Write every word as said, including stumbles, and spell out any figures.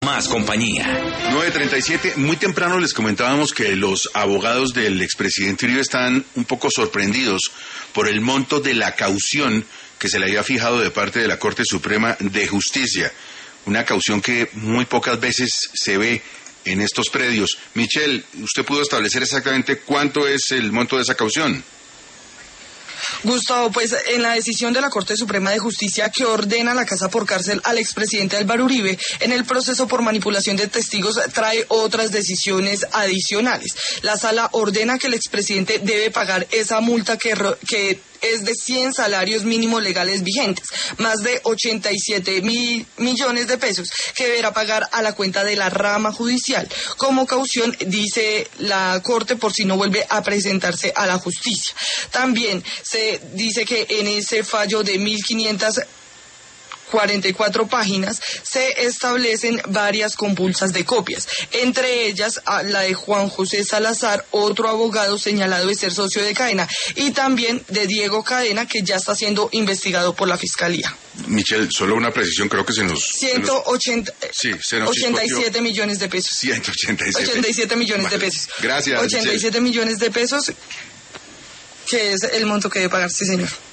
Más compañía. nueve treinta y siete, muy temprano les comentábamos que los abogados del expresidente Uribe están un poco sorprendidos por el monto de la caución que se le había fijado de parte de la Corte Suprema de Justicia. Una caución que muy pocas veces se ve en estos predios. Michelle, ¿usted pudo establecer exactamente cuánto es el monto de esa caución? Gustavo, pues en la decisión de la Corte Suprema de Justicia que ordena la casa por cárcel al expresidente Álvaro Uribe en el proceso por manipulación de testigos trae otras decisiones adicionales. La sala ordena que el expresidente debe pagar esa multa que, que es de cien salarios mínimos legales vigentes, más de ochenta y siete mil millones de pesos que deberá pagar a la cuenta de la rama judicial como caución, dice la Corte, por si no vuelve a presentarse a la justicia. También se dice que en ese fallo de mil quinientas cuarenta y cuatro páginas se establecen varias compulsas de copias, entre ellas la de Juan José Salazar, otro abogado señalado de ser socio de Cadena, y también de Diego Cadena, que ya está siendo investigado por la Fiscalía. Michelle, solo una precisión, creo que se nos... ciento ochenta, sí, se nos ochenta y siete millones de pesos. ciento ochenta y siete. ochenta y siete millones vale. de pesos. Gracias, ochenta y siete Michelle. millones de pesos, que es el monto que debe pagar, sí señor.